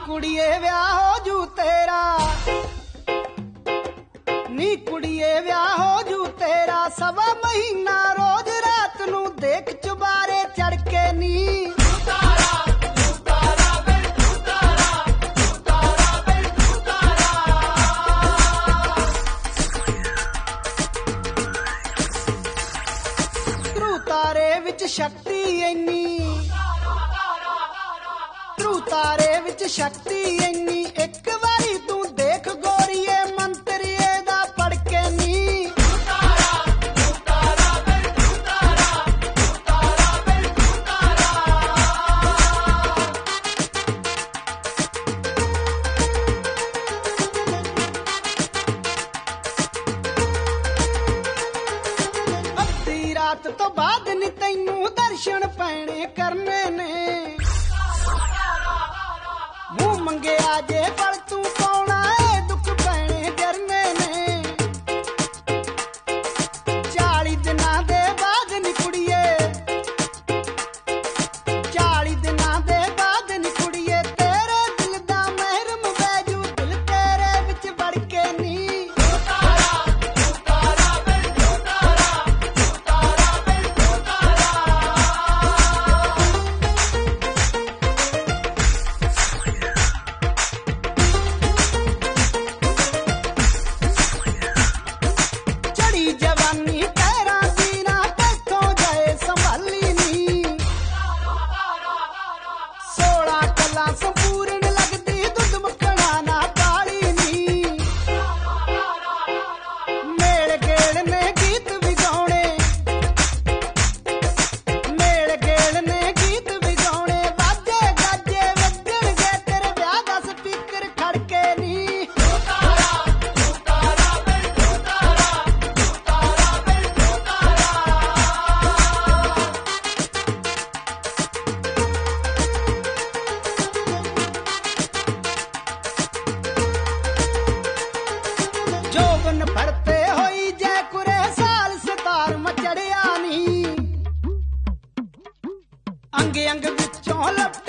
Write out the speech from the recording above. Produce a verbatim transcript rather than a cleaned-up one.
कुड़िए ब्याह हो जू तेरा, नी कुड़िए ब्याह हो जू तेरा, सवा महीना रोज रात नू देख चुबारे चढ़ के नी। तारे विच शक्ति इन्नी, ध्रुव तारे विच शक्ति इन्नी, एक बारी तू देख गोरीए मंत्र एदा पढ़ के नी। अद्धी रात तो बाद नी तैनू दर्शन पैने करने ने, मुंह मंगे आजे पर तू कौना है दुख पैने करने ने। चाली दिना दे बाद नी कुड़िए, चाली दिना दे बाद नी कुड़िए, तेरे दिल दा महरम बैजू दिल तेरे विच बढ़ के नी। जवानी तेरा दीना बैठो जाए संभाली नी, सोलह कला संपूर्ण लगदी दुध मखना ना पाली नी। मेल गेल ने गीत विगाउने, मेल गेल ने गीत विगाउने, बाजे गाजे वजण गए तेरे ब्याह दा स्पीकर खड़के नी। जोबन फड़ते होई जै कुरे साल सितार मचड़िया नी, अंग अंग विचों लप